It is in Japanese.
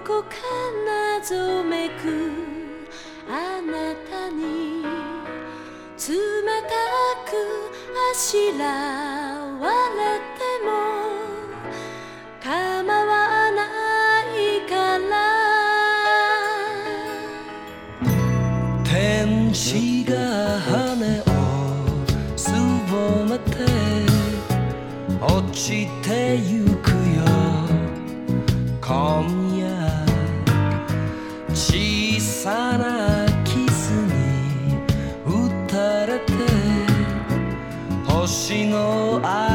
こか謎めくあなたに冷たくあしらわれても構わないから天使が羽をすぼめて落ちてゆくよ今夜小さなキスに打たれて星の愛